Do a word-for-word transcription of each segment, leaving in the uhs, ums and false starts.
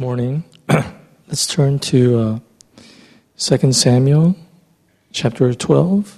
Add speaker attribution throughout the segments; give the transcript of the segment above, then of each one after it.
Speaker 1: Morning. Let's turn to uh, Second Samuel chapter twelve.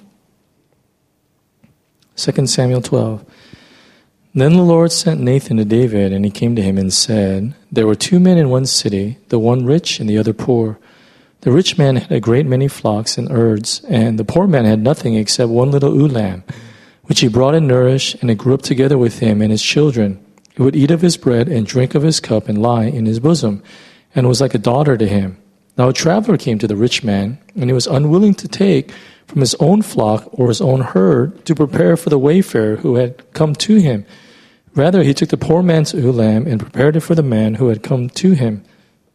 Speaker 1: Second Samuel twelve. Then the Lord sent Nathan to David, and he came to him and said, There were two men in one city, the one rich and the other poor. The rich man had a great many flocks and herds, and the poor man had nothing except one little ewe lamb, which he brought and nourished, and it grew up together with him and his children. It would eat of his bread and drink of his cup and lie in his bosom, and was like a daughter to him. Now a traveler came to the rich man, and he was unwilling to take from his own flock or his own herd to prepare for the wayfarer who had come to him. Rather, he took the poor man's ewe lamb and prepared it for the man who had come to him.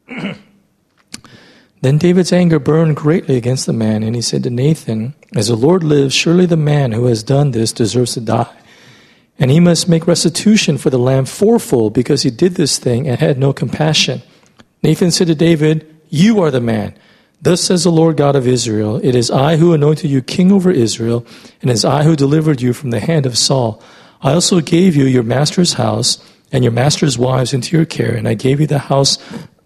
Speaker 1: Then David's anger burned greatly against the man, and he said to Nathan, As the Lord lives, surely the man who has done this deserves to die. And he must make restitution for the lamb fourfold, because he did this thing and had no compassion. Nathan said to David, You are the man. Thus says the Lord God of Israel, It is I who anointed you king over Israel, and it is I who delivered you from the hand of Saul. I also gave you your master's house and your master's wives into your care, and I gave you the house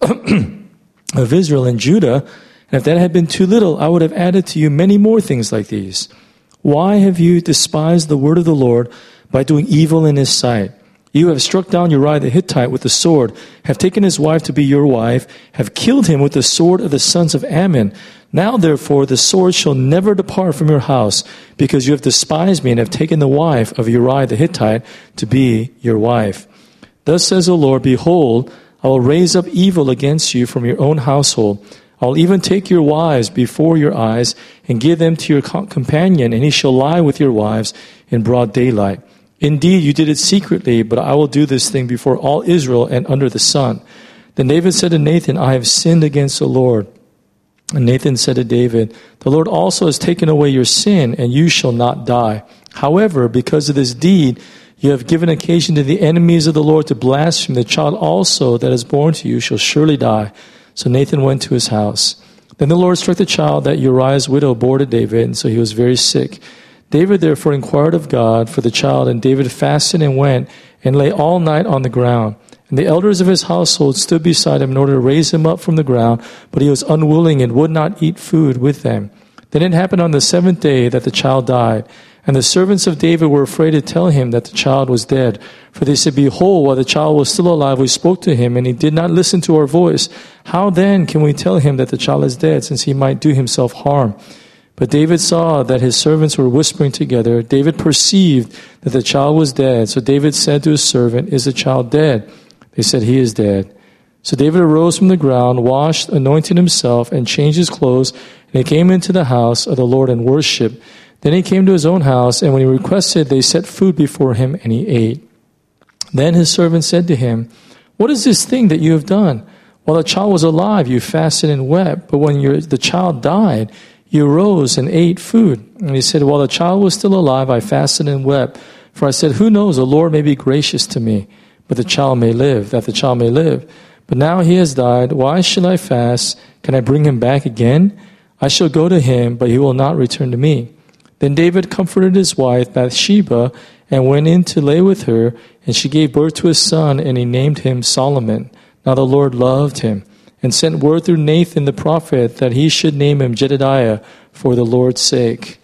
Speaker 1: of Israel and Judah. And if that had been too little, I would have added to you many more things like these. Why have you despised the word of the Lord by doing evil in his sight? You have struck down Uriah the Hittite with the sword, have taken his wife to be your wife, have killed him with the sword of the sons of Ammon. Now, therefore, the sword shall never depart from your house, because you have despised me and have taken the wife of Uriah the Hittite to be your wife. Thus says the Lord, Behold, I will raise up evil against you from your own household. I will even take your wives before your eyes and give them to your companion, and he shall lie with your wives in broad daylight. Indeed, you did it secretly, but I will do this thing before all Israel and under the sun. Then David said to Nathan, I have sinned against the Lord. And Nathan said to David, The Lord also has taken away your sin, and you shall not die. However, because of this deed, you have given occasion to the enemies of the Lord to blaspheme. The child also that is born to you shall surely die. So Nathan went to his house. Then the Lord struck the child that Uriah's widow bore to David, and so he was very sick. David therefore inquired of God for the child, and David fasted and went and lay all night on the ground. And the elders of his household stood beside him in order to raise him up from the ground, but he was unwilling and would not eat food with them. Then it happened on the seventh day that the child died. And the servants of David were afraid to tell him that the child was dead. For they said, Behold, while the child was still alive, we spoke to him, and he did not listen to our voice. How then can we tell him that the child is dead, since he might do himself harm? But David saw that his servants were whispering together. David perceived that the child was dead. So David said to his servant, Is the child dead? They said, He is dead. So David arose from the ground, washed, anointed himself, and changed his clothes. And he came into the house of the Lord and worshipped. Then he came to his own house, and when he requested, they set food before him, and he ate. Then his servant said to him, What is this thing that you have done? While the child was alive, you fasted and wept, but when your, the child died, you arose and ate food. And he said, While the child was still alive, I fasted and wept. For I said, Who knows, the Lord may be gracious to me, but the child may live, that the child may live. But now he has died. Why should I fast? Can I bring him back again? I shall go to him, but he will not return to me. Then David comforted his wife Bathsheba and went in to lay with her, and she gave birth to a son, and he named him Solomon. Now the Lord loved him, and sent word through Nathan the prophet that he should name him Jedidiah for the Lord's sake.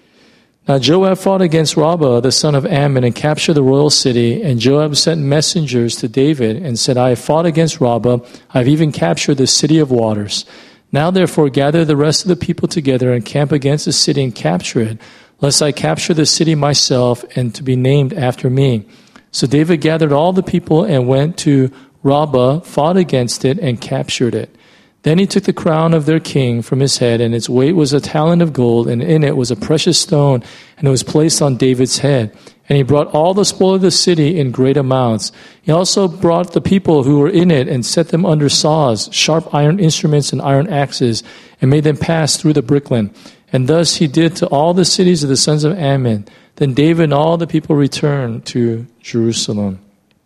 Speaker 1: Now Joab fought against Rabbah, the son of Ammon, and captured the royal city. And Joab sent messengers to David and said, I have fought against Rabbah. I have even captured the city of waters. Now therefore gather the rest of the people together and camp against the city and capture it, lest I capture the city myself and to be named after me. So David gathered all the people and went to Rabbah, fought against it, and captured it. Then he took the crown of their king from his head, and its weight was a talent of gold, and in it was a precious stone, and it was placed on David's head. And he brought all the spoil of the city in great amounts. He also brought the people who were in it and set them under saws, sharp iron instruments and iron axes, and made them pass through the brickland. And thus he did to all the cities of the sons of Ammon. Then David and all the people returned to Jerusalem.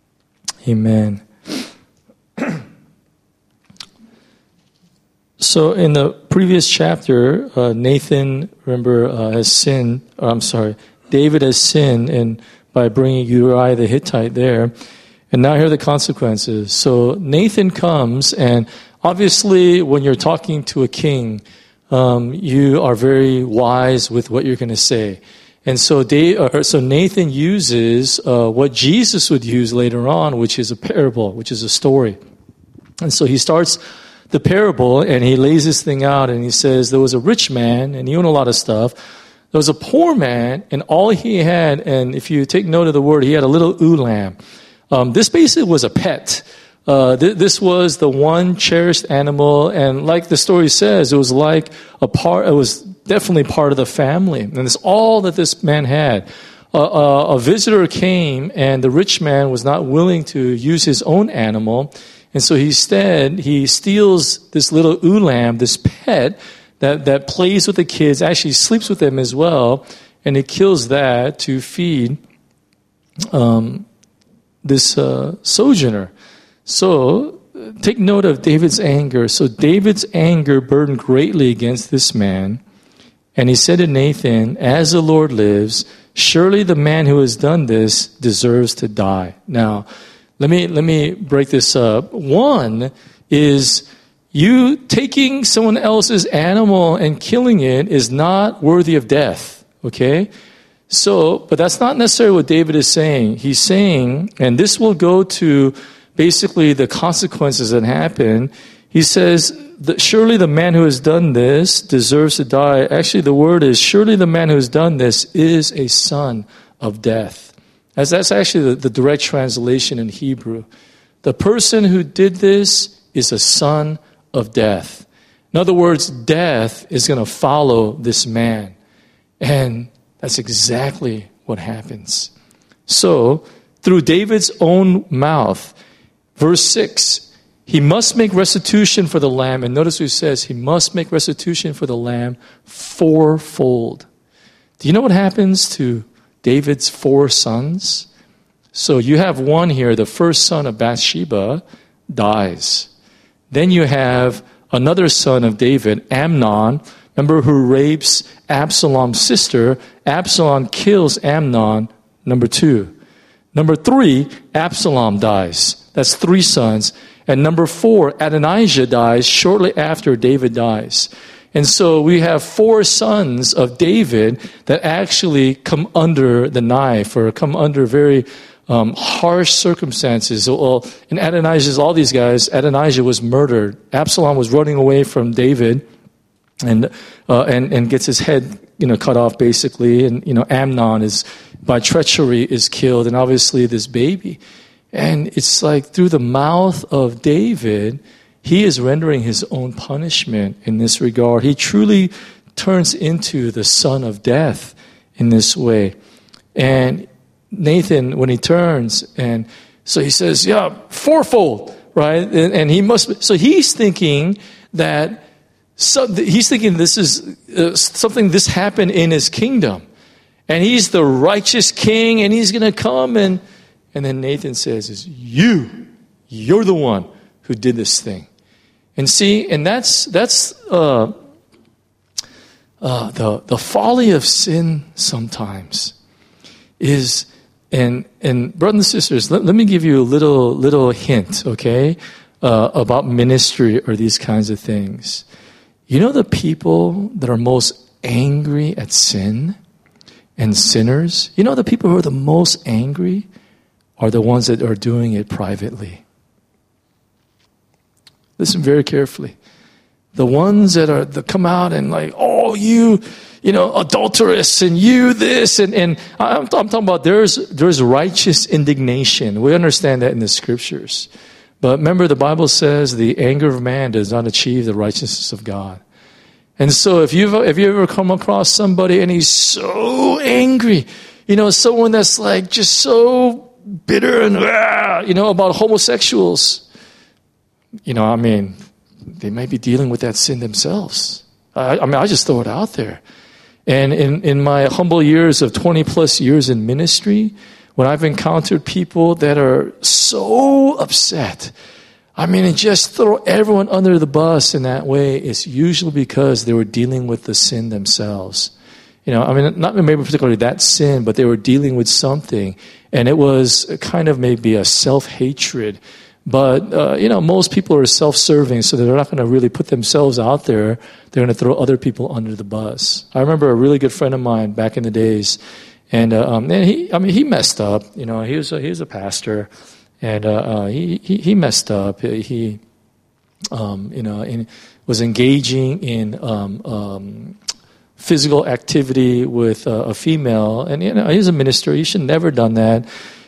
Speaker 1: Amen. So in the previous chapter, uh, Nathan, remember, uh, has sinned. Or I'm sorry, David has sinned, and by bringing Uriah the Hittite there, And now here are the consequences. So Nathan comes, and obviously when you're talking to a king, um, you are very wise with what you're going to say. And so, they, or, so Nathan uses uh, what Jesus would use later on, which is a parable, which is a story. And so he starts the parable, and he lays this thing out, and he says, there was a rich man, and he owned a lot of stuff. There was a poor man, and all he had, and if you take note of the word, he had a little ewe lamb. Um, this basically was a pet. Uh, th- this was the one cherished animal, and like the story says, it was like a part, it was definitely part of the family. And it's all that this man had. Uh, uh, a visitor came, and the rich man was not willing to use his own animal. And so instead, he steals this little ewe lamb, this pet, that, that plays with the kids, actually sleeps with them as well, and he kills that to feed um, this uh, sojourner. So, take note of David's anger. So David's anger burned greatly against this man. And he said to Nathan, as the Lord lives, surely the man who has done this deserves to die. Now, let me, let me break this up. One is you taking someone else's animal and killing it is not worthy of death. Okay? So, but that's not necessarily what David is saying. He's saying, and this will go to basically the consequences that happen. He says, that surely the man who has done this deserves to die. Actually, the word is, surely the man who has done this is a son of death. As that's actually the, the direct translation in Hebrew. The person who did this is a son of death. In other words, death is going to follow this man. And that's exactly what happens. So, through David's own mouth, verse six, he must make restitution for the lamb. And notice what he says, he must make restitution for the lamb fourfold. Do you know what happens to David's four sons? So you have one here, the first son of Bathsheba dies. Then you have another son of David, Amnon, remember, who rapes Absalom's sister. Absalom kills Amnon, number two. Number three, Absalom dies. That's three sons. And number four, Adonijah dies shortly after David dies. And so we have four sons of David that actually come under the knife or come under very um, harsh circumstances. Well, in Adonijah's, all these guys, Adonijah was murdered. Absalom was running away from David and uh, and and gets his head, you know, cut off basically. And, you know, Amnon is, by treachery, is killed. And obviously this baby. And it's like through the mouth of David, he is rendering his own punishment in this regard. He truly turns into the son of death in this way. And Nathan, when he turns, and so he says, yeah, fourfold, right? And, and he must, so he's thinking that, so, he's thinking this is uh, something, this happened in his kingdom. And he's the righteous king, and he's going to come and, And then Nathan says, "Is you, you're the one who did this thing." And see, and that's that's uh, uh, the the folly of sin sometimes is, and and brothers and sisters, let, let me give you a little little hint, okay, uh, about ministry or these kinds of things. You know, the people that are most angry at sin and sinners. You know, the people who are the most angry are the ones that are doing it privately. Listen very carefully. The ones that are that come out and like, oh, you, you know, adulteress, and you this, and and I'm, I'm talking about there's there's righteous indignation. We understand that in the scriptures, but remember the Bible says the anger of man does not achieve the righteousness of God. And so if you've if you ever come across somebody and he's so angry, you know, someone that's like just so bitter and, you know, about homosexuals. You know, I mean, they might be dealing with that sin themselves. I, I mean, I just throw it out there. And in, in my humble years of twenty plus years in ministry, when I've encountered people that are so upset, I mean, and just throw everyone under the bus in that way, it's usually because they were dealing with the sin themselves. You know, I mean, not maybe particularly that sin, but they were dealing with something. And it was kind of maybe a self-hatred. But, uh, you know, most people are self-serving, so they're not going to really put themselves out there. They're going to throw other people under the bus. I remember a really good friend of mine back in the days, and, uh, um, and he, I mean, he messed up. You know, he was a, he was a pastor, and uh, uh, he, he he messed up. He, um, you know, in, was engaging in um, um, physical activity with uh, a female, and you know, he's a minister. He should never done that,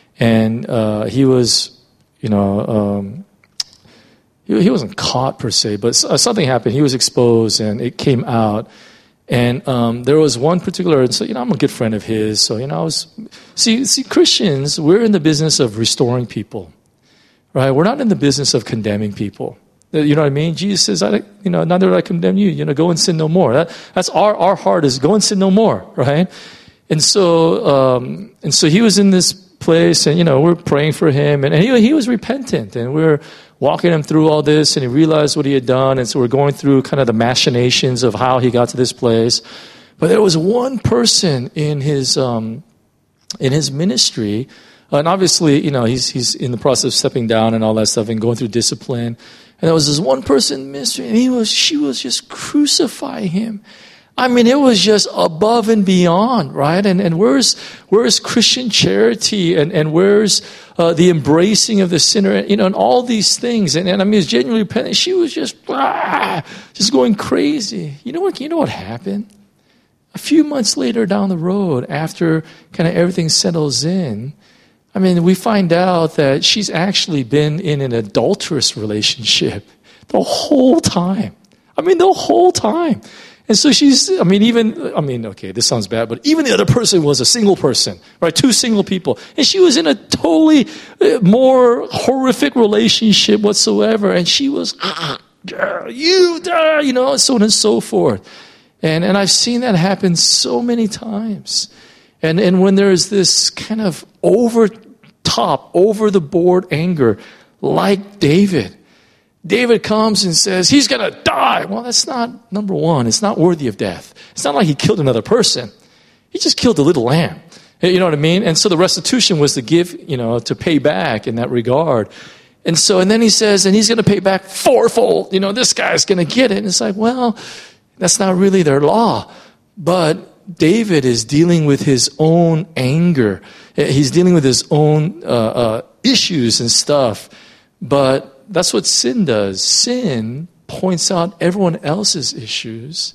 Speaker 1: and uh, he was. You know, um, he, he wasn't caught per se, but something happened. He was exposed, and it came out. And um, there was one particular, and so you know, I'm a good friend of his. So you know, I was see, see, Christians, we're in the business of restoring people, right? We're not in the business of condemning people. You know what I mean? Jesus says, I, you know, neither do I condemn you. You know, go and sin no more. That, that's our our heart is go and sin no more, right? And so, um, and so he was in this place, and you know, we're praying for him, and, and he he was repentant, and we're walking him through all this, and he realized what he had done, and so we're going through kind of the machinations of how he got to this place. But there was one person in his um, in his ministry, and obviously, you know, he's he's in the process of stepping down and all that stuff, and going through discipline. And there was this one person in the ministry, and he was she was just crucifying him. I mean, it was just above and beyond, right? And and where's where's Christian charity, and and where's uh, the embracing of the sinner, you know, and all these things. And, and I mean, it's genuinely repentant. She was just ah, just going crazy. You know what? You know what happened? A few months later down the road, after kind of everything settles in, I mean, we find out that she's actually been in an adulterous relationship the whole time. I mean, the whole time. And so she's, I mean, even, I mean, okay, this sounds bad, but even the other person was a single person, right? Two single people. And she was in a totally more horrific relationship whatsoever. And she was, ah, you, you know, so on and so forth. And and I've seen that happen so many times. And and when there's this kind of over top, over the board anger, like David, David comes and says, he's going to die. Well, that's not, number one, it's not worthy of death. It's not like he killed another person. He just killed a little lamb. You know what I mean? And so the restitution was to give, you know, to pay back in that regard. And so, and then he says, and he's going to pay back fourfold. You know, this guy's going to get it. And it's like, well, that's not really their law. But David is dealing with his own anger. He's dealing with his own uh, uh, issues and stuff. But that's what sin does. Sin points out everyone else's issues,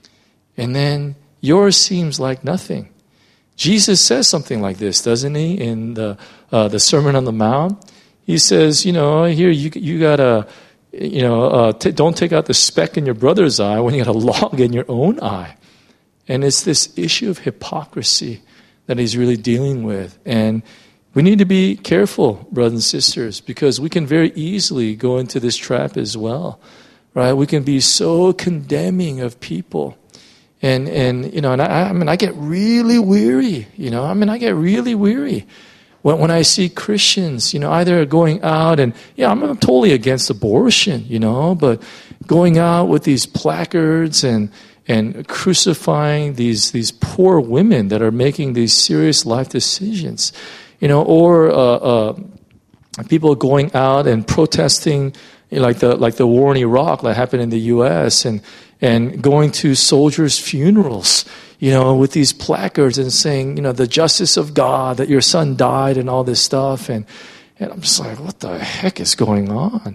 Speaker 1: and then yours seems like nothing. Jesus says something like this, doesn't he, in the uh, the Sermon on the Mount? He says, you know, here you you gotta, you know, uh, t- don't take out the speck in your brother's eye when you got a log in your own eye. And it's this issue of hypocrisy that he's really dealing with, and we need to be careful, brothers and sisters, because we can very easily go into this trap as well, right? We can be so condemning of people. And, and you know, and I, I mean, I get really weary, you know, I mean, I get really weary when, when I see Christians, you know, either going out and, yeah, I'm, I'm totally against abortion, you know, but going out with these placards and, and crucifying these, these poor women that are making these serious life decisions. You know, or uh, uh, people going out and protesting, you know, like the like the war in Iraq that happened in the U S and and going to soldiers' funerals, you know, with these placards and saying, you know, the justice of God, that your son died and all this stuff, and and I'm just like, what the heck is going on?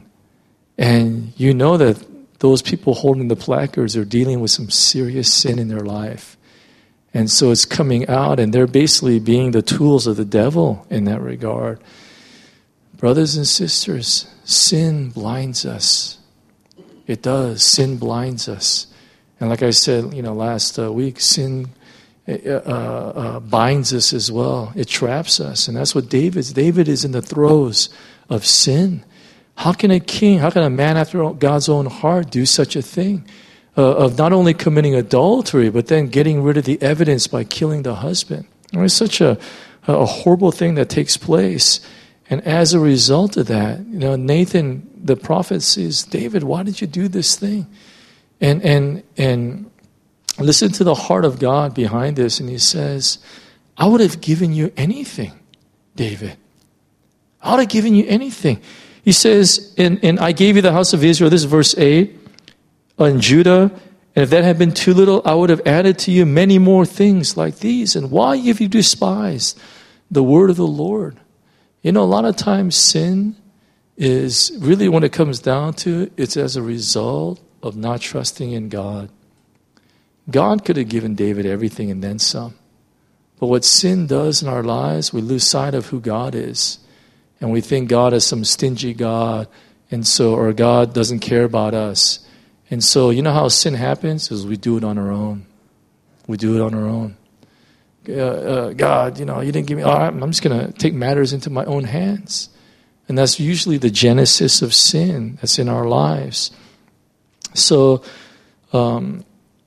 Speaker 1: And you know that those people holding the placards are dealing with some serious sin in their life. And so it's coming out, and they're basically being the tools of the devil in that regard. Brothers and sisters, sin blinds us. It does. Sin blinds us. And like I said, you know, last uh, week, sin uh, uh, binds us as well. It traps us. And that's what David's. David is in the throes of sin. How can a king, how can a man after God's own heart do such a thing? Uh, of not only committing adultery, but then getting rid of the evidence by killing the husband. I mean, it's such a, a horrible thing that takes place. And as a result of that, you know, Nathan, the prophet, says, David, why did you do this thing? And and and listen to the heart of God behind this. And he says, I would have given you anything, David. I would have given you anything. He says, and, and I gave you the house of Israel, this is verse eight, and Judah, and if that had been too little, I would have added to you many more things like these. And why have you despised the word of the Lord? You know, a lot of times sin is really, when it comes down to it, it's as a result of not trusting in God. God could have given David everything and then some. But what sin does in our lives, we lose sight of who God is. And we think God is some stingy God, and so, or God doesn't care about us. And so, you know how sin happens? Is we do it on our own. We do it on our own. Uh, uh, God, you know, you didn't give me, all right, I'm just going to take matters into my own hands. And that's usually the genesis of sin that's in our lives. So, um,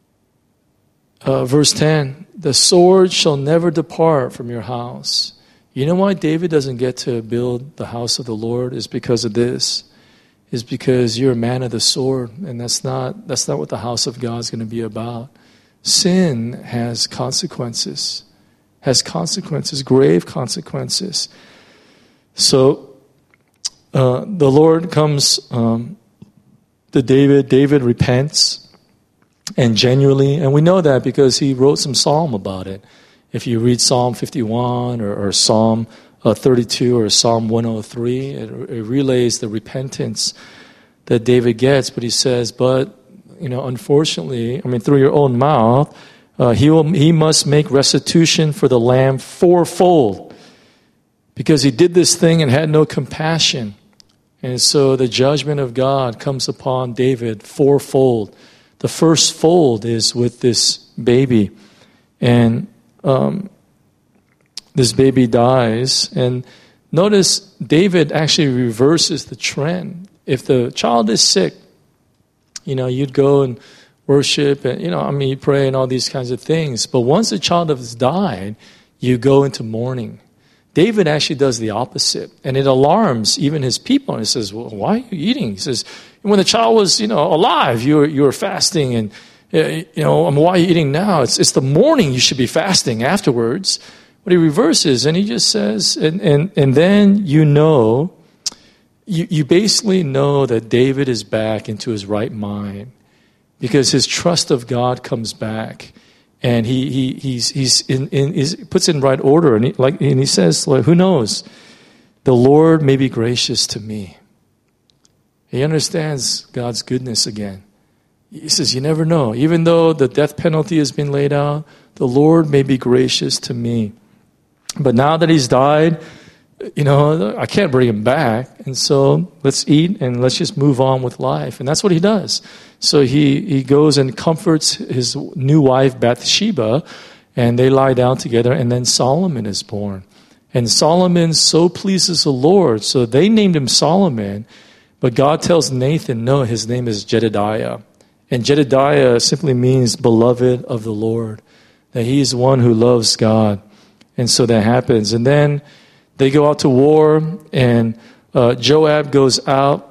Speaker 1: uh, verse ten, the sword shall never depart from your house. You know why David doesn't get to build the house of the Lord? Is because of this. Is because you're a man of the sword, and that's not that's not what the house of God is going to be about. Sin has consequences, has consequences, grave consequences. So uh, the Lord comes um, to David. David repents, and genuinely, and we know that because he wrote some psalm about it. If you read Psalm fifty-one or, or Psalm uh, thirty-two or Psalm one oh three, it, it relays the repentance that David gets. But he says, but, you know, unfortunately, I mean, through your own mouth, uh, he will he must make restitution for the lamb fourfold, because he did this thing and had no compassion. And so the judgment of God comes upon David fourfold. The first fold is with this baby, and Um, this baby dies. And notice David actually reverses the trend. If the child is sick, you know, you'd go and worship and, you know, I mean, you pray and all these kinds of things. But once the child has died, you go into mourning. David actually does the opposite. And it alarms even his people. And he says, well, why are you eating? He says, when the child was, you know, alive, you were, you were fasting, and you know, I mean, why are you eating now? It's it's the morning you should be fasting afterwards. But he reverses, and he just says, and and, and then you know, you, you basically know that David is back into his right mind, because his trust of God comes back, and he he he's he's in, in he's, puts it in right order, and he, like and he says, like, who knows, the Lord may be gracious to me. He understands God's goodness again. He says, you never know. Even though the death penalty has been laid out, the Lord may be gracious to me. But now that he's died, you know, I can't bring him back. And so let's eat and let's just move on with life. And that's what he does. So he, he goes and comforts his new wife, Bathsheba, and they lie down together, and then Solomon is born. And Solomon so pleases the Lord, so they named him Solomon, but God tells Nathan, no, his name is Jedediah. And Jedediah simply means beloved of the Lord, that he is one who loves God. And so that happens. And then they go out to war, and uh, Joab goes out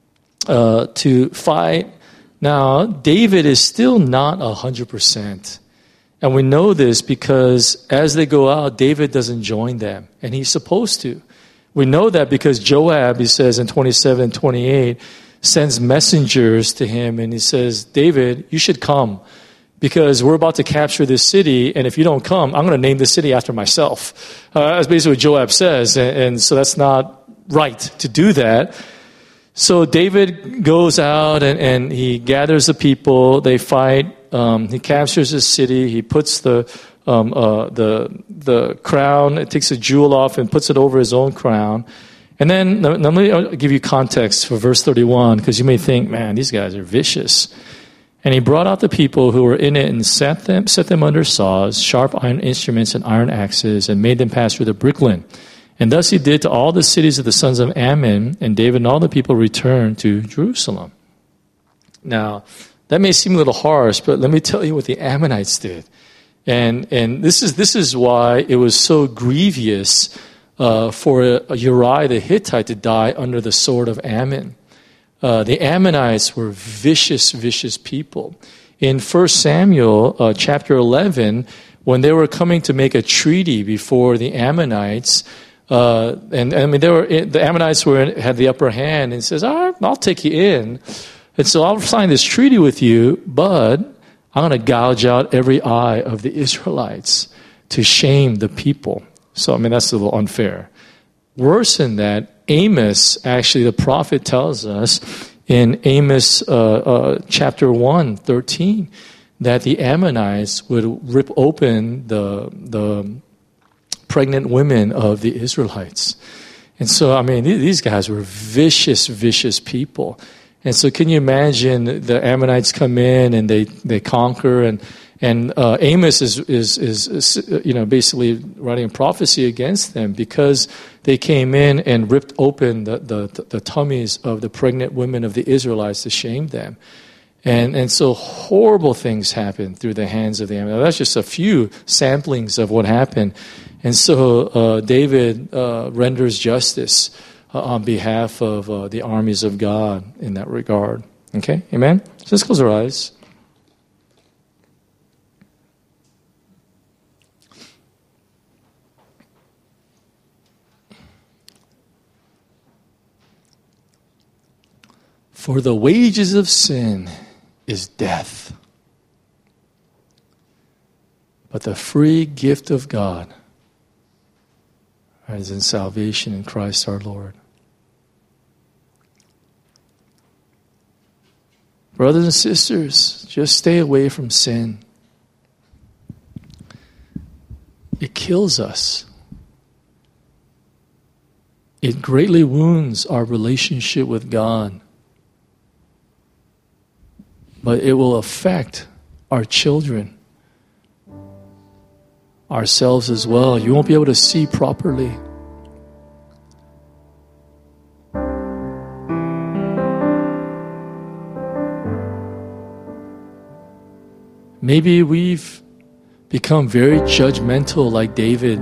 Speaker 1: uh, to fight. Now, David is still not one hundred percent. And we know this because as they go out, David doesn't join them, and he's supposed to. We know that because Joab, he says in twenty-seven and twenty-eight, sends messengers to him, and he says, David, you should come, because we're about to capture this city, and if you don't come, I'm going to name the city after myself. Uh, that's basically what Joab says, and, and so that's not right to do that. So David goes out, and, and he gathers the people, they fight, um, he captures the city, he puts the um, uh, the the crown, it takes a jewel off and puts it over his own crown. And then, let me give you context for verse thirty-one, because you may think, man, these guys are vicious. And he brought out the people who were in it and set them, set them under saws, sharp iron instruments, and iron axes, and made them pass through the brickland. And thus he did to all the cities of the sons of Ammon, and David and all the people returned to Jerusalem. Now, that may seem a little harsh, but let me tell you what the Ammonites did. And and this is this is why it was so grievous Uh, for uh, Uriah the Hittite to die under the sword of Ammon. Uh, the Ammonites were vicious, vicious people. in First Samuel uh, chapter eleven, when they were coming to make a treaty before the Ammonites, uh, and, and I mean, they were the Ammonites were had the upper hand, and he says, "All right, I'll take you in, and so I'll sign this treaty with you, but I'm going to gouge out every eye of the Israelites to shame the people." So I mean, that's a little unfair. Worse than that, Amos, actually, the prophet tells us in Amos uh, uh, chapter one, thirteen, that the Ammonites would rip open the the pregnant women of the Israelites. And so, I mean, these guys were vicious, vicious people. And so can you imagine the Ammonites come in and they, they conquer, and and uh, Amos is, is, is, is, you know, basically writing a prophecy against them because they came in and ripped open the, the, the tummies of the pregnant women of the Israelites to shame them. And and so horrible things happened through the hands of the Ammonites. That's just a few samplings of what happened. And so uh, David uh, renders justice uh, on behalf of uh, the armies of God in that regard. Okay? Amen? So let's close our eyes. For the wages of sin is death, but the free gift of God is in salvation in Christ our Lord. Brothers and sisters, just stay away from sin. It kills us. It greatly wounds our relationship with God. But it will affect our children, ourselves as well. You won't be able to see properly. Maybe we've become very judgmental like David.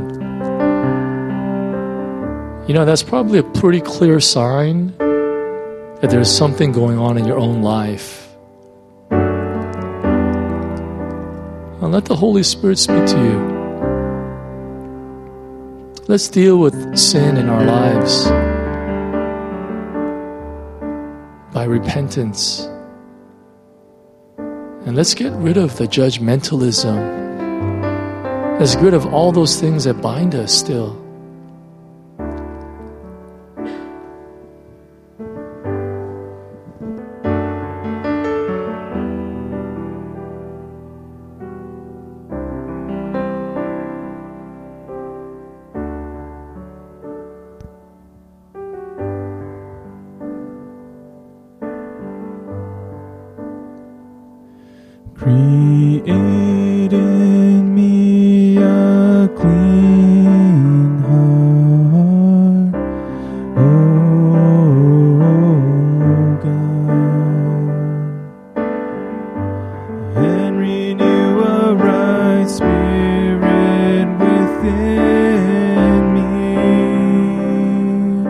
Speaker 1: You know, that's probably a pretty clear sign that there's something going on in your own life. And let the Holy Spirit speak to you. Let's deal with sin in our lives by repentance. And let's get rid of the judgmentalism. Let's get rid of all those things that bind us still.
Speaker 2: Create in me a clean heart, oh God, and renew a right spirit within me.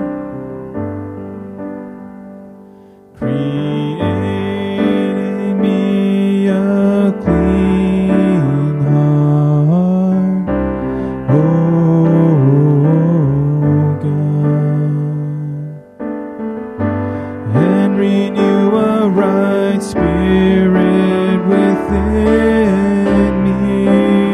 Speaker 2: Create in me a clean heart, oh God, and renew a right spirit within me,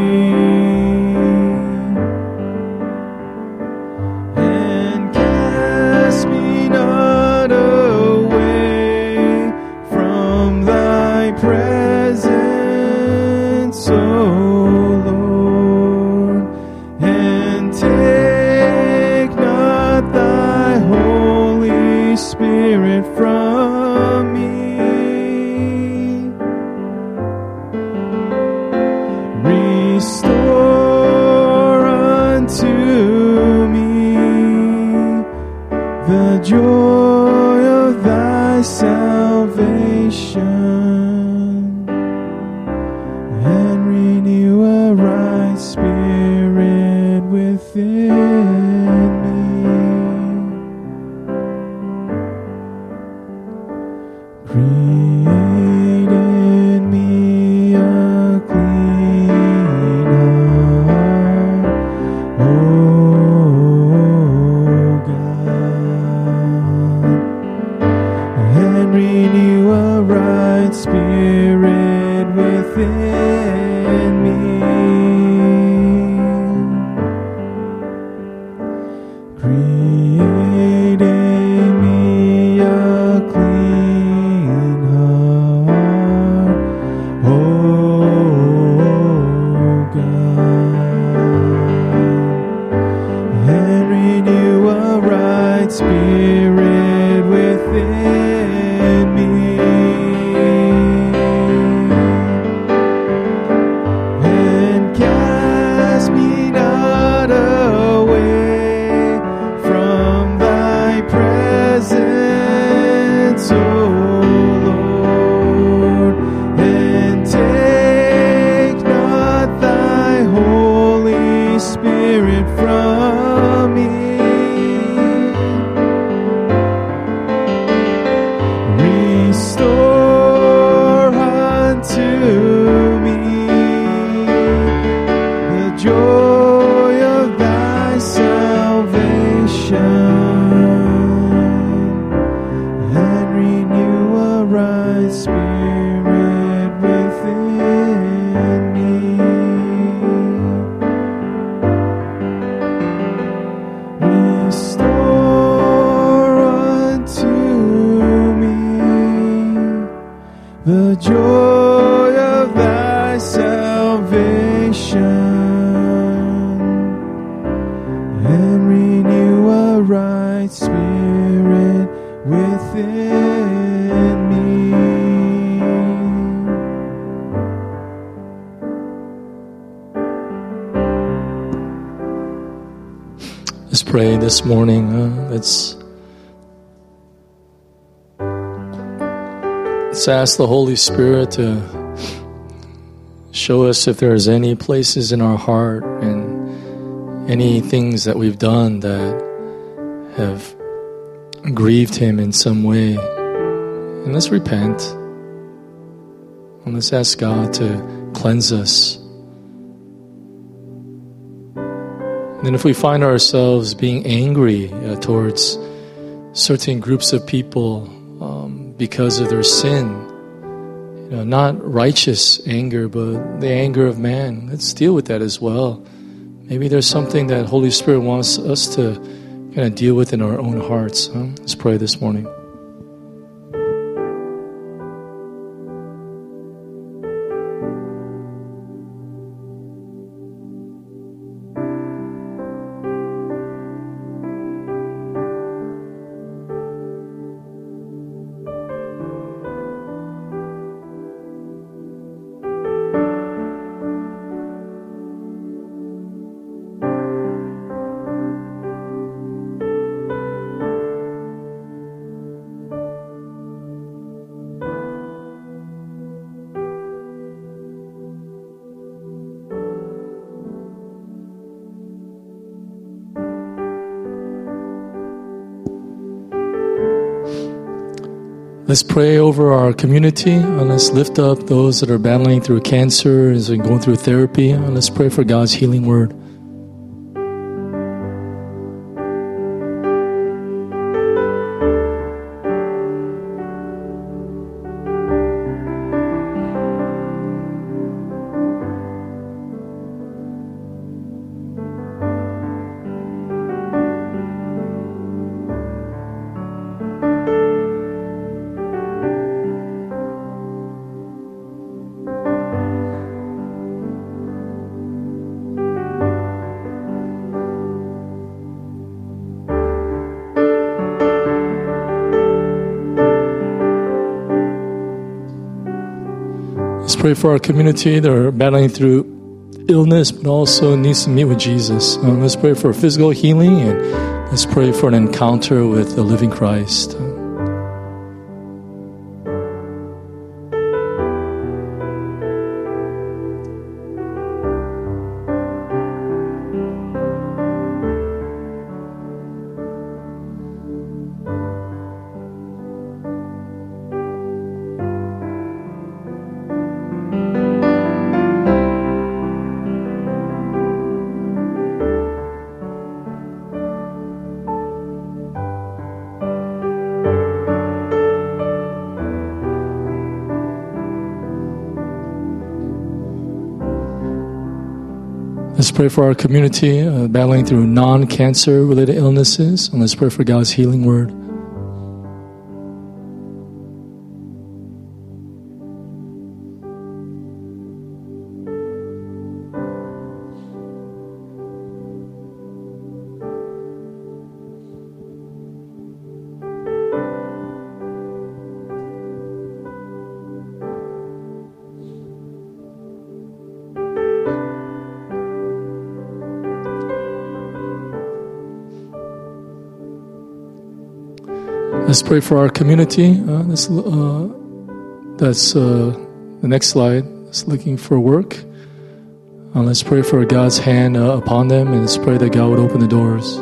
Speaker 2: and cast me not away from thy presence, O Lord, and take not thy Holy Spirit from me. Restore unto me the joy of thy salvation, and renew a right spirit within me. Create in me right spirit within me. Create in me a clean heart, oh God, and renew a right spirit within me. And cast me not away from thy presence, O Lord, and take not thy Holy Spirit from me. Restore unto me the joy of thy salvation, and renew a right spirit within me. Restore unto me the joy of thy salvation, and renew a right spirit within me.
Speaker 1: Let's pray this morning. Uh, let's, let's ask the Holy Spirit to show us if there's any places in our heart and any things that we've done that have grieved Him in some way. And let's repent. And let's ask God to cleanse us. And then if we find ourselves being angry uh, towards certain groups of people um, because of their sin, you know, not righteous anger, but the anger of man, let's deal with that as well. Maybe there's something that Holy Spirit wants us to kind of deal with in our own hearts. Huh? Let's pray this morning. Let's pray over our community, and let's lift up those that are battling through cancer and going through therapy, and let's pray for God's healing word. Let's pray for our community that are battling through illness, but also needs to meet with Jesus. Uh, let's pray for physical healing, and let's pray for an encounter with the living Christ. Let's pray for our community uh, battling through non-cancer related illnesses, and let's pray for God's healing word. Let's pray for our community. Uh, this, uh, that's uh, the next slide. It's looking for work. Uh, let's pray for God's hand uh, upon them, and let's pray that God would open the doors.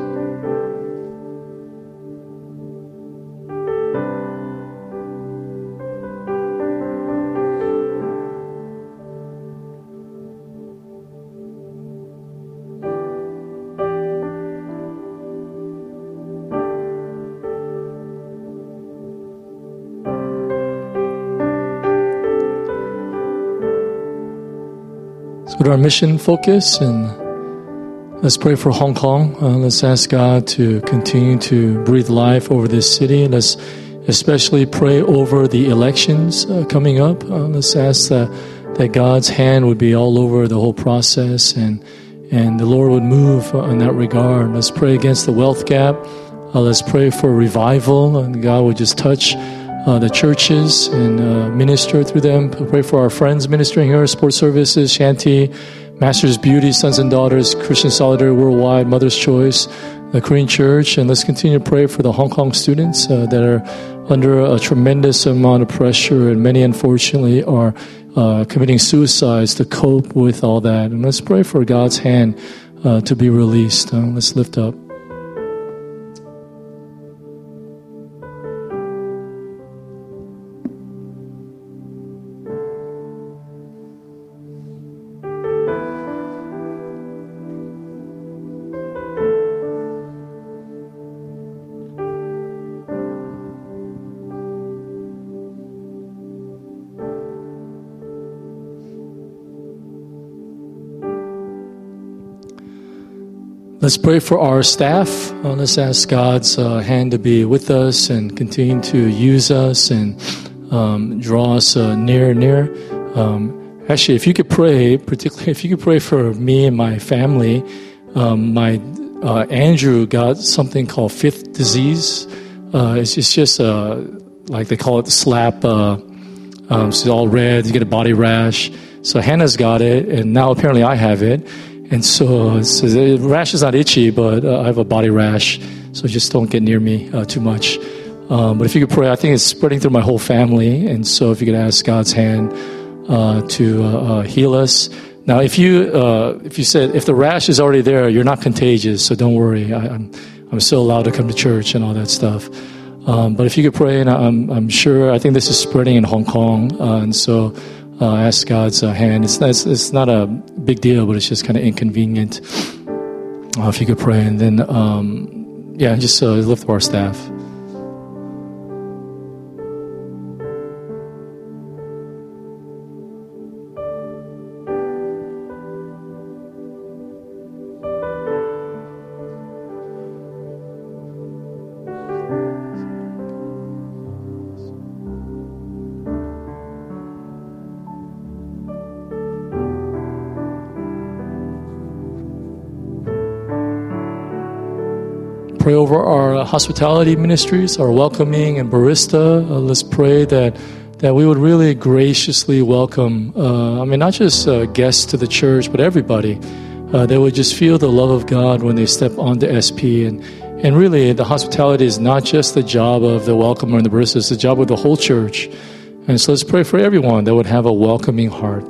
Speaker 1: Let's go to our mission focus, and let's pray for Hong Kong. Uh, let's ask God to continue to breathe life over this city. Let's especially pray over the elections uh, coming up. Uh, let's ask that, that God's hand would be all over the whole process, and and the Lord would move uh, in that regard. Let's pray against the wealth gap. Uh, let's pray for revival, and God would just touch Uh, the churches and uh, minister through them. Pray for our friends ministering here, Sports Services, Shanty, Masters Beauty, Sons and Daughters, Christian Solidarity Worldwide, Mother's Choice, the Korean Church. And let's continue to pray for the Hong Kong students uh, that are under a tremendous amount of pressure, and many unfortunately are uh, committing suicides to cope with all that. And let's pray for God's hand uh, to be released. Uh, let's lift up. Let's pray for our staff. Uh, let's ask God's uh, hand to be with us and continue to use us and um, draw us uh, near and near. Um, actually, if you could pray, particularly if you could pray for me and my family. Um, my uh, Andrew got something called fifth disease. Uh, it's, it's just uh, like they call it the slap. Uh, um, so it's all red. You get a body rash. So Hannah's got it, and now apparently I have it. And so, so the rash is not itchy, but uh, I have a body rash, so just don't get near me uh, too much. Um, but if you could pray, I think it's spreading through my whole family, and so if you could ask God's hand uh, to uh, uh, heal us. Now, if you uh, if you said if the rash is already there, you're not contagious, so don't worry. I, I'm I'm still allowed to come to church and all that stuff. Um, but if you could pray, and I'm I'm sure I think this is spreading in Hong Kong, uh, and so. Uh, ask God's uh, hand. It's, it's it's not a big deal, but it's just kind of inconvenient. Uh, if you could pray, and then um, yeah, just uh, lift up our staff. Pray over our hospitality ministries, our welcoming and barista. Uh, let's pray that that we would really graciously welcome, uh, I mean, not just uh, guests to the church, but everybody. Uh, they would just feel the love of God when they step onto S P. And, and really, the hospitality is not just the job of the welcomer and the barista, it's the job of the whole church. And so let's pray for everyone that would have a welcoming heart.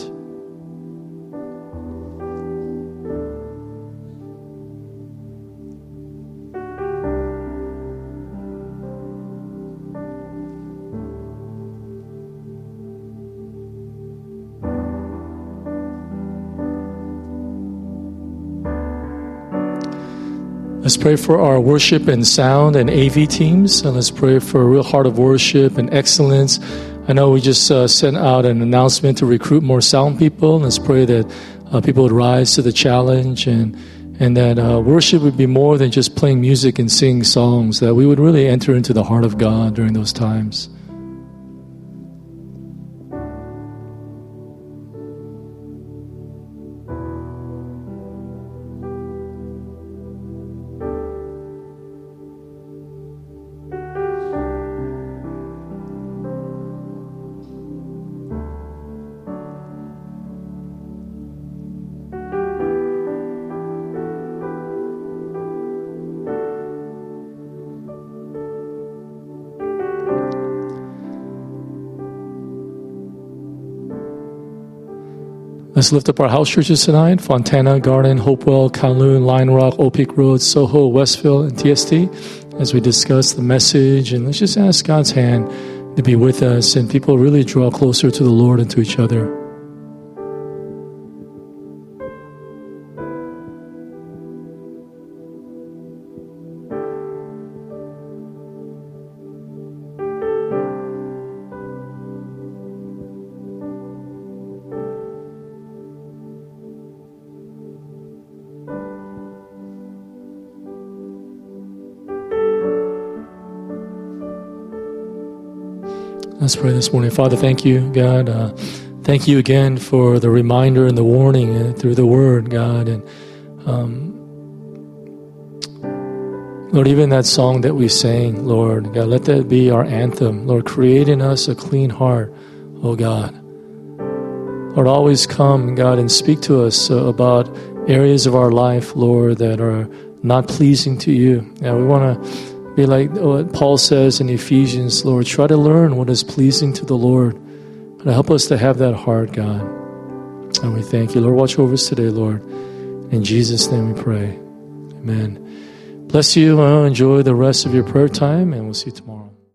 Speaker 1: Let's pray for our worship and sound and A V teams. And let's pray for a real heart of worship and excellence. I know we just uh, sent out an announcement to recruit more sound people. Let's pray that uh, people would rise to the challenge, and and that uh, worship would be more than just playing music and singing songs, that we would really enter into the heart of God during those times. Let's lift up our house churches tonight: Fontana, Garden, Hopewell, Kowloon, Lion Rock, Old Peak Road, Soho, Westville, and T S T, as we discuss the message. And let's just ask God's hand to be with us, and people really draw closer to the Lord and to each other. Let's pray this morning. Father, thank you, God. Uh, thank you again for the reminder and the warning uh, through the Word, God. And um, Lord, even that song that we sang, Lord, God, let that be our anthem. Lord, create in us a clean heart, oh God. Lord, always come, God, and speak to us uh, about areas of our life, Lord, that are not pleasing to you. Yeah, we want to be like what Paul says in Ephesians, Lord, try to learn what is pleasing to the Lord. And help us to have that heart, God. And we thank you. Lord, watch over us today, Lord. In Jesus' name we pray. Amen. Bless you. Uh, enjoy the rest of your prayer time, and we'll see you tomorrow.